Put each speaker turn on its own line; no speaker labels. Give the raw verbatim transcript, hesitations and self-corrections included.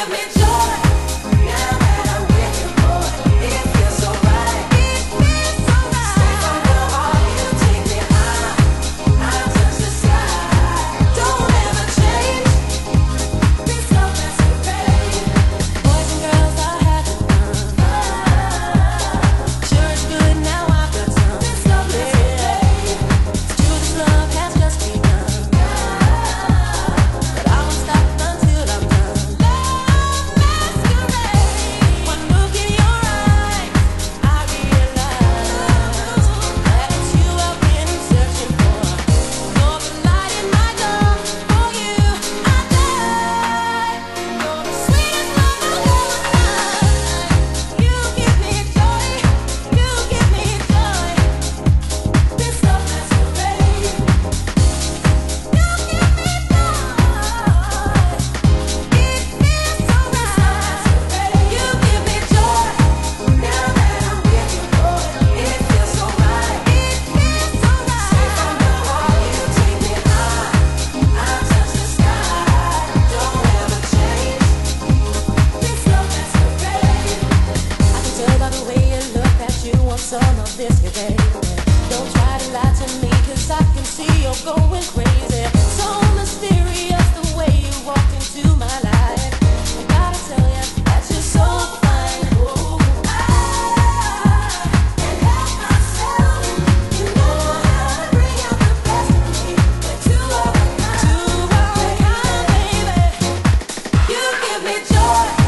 Some of this today. Don't try to lie to me, cause I can see you're going crazy. So mysterious the way you walked into my life. I gotta tell you that you're so fine. Ooh, I can't help myself. You know how to bring out the best in me. We're two of a kind, two of a kind, baby. You give me joy.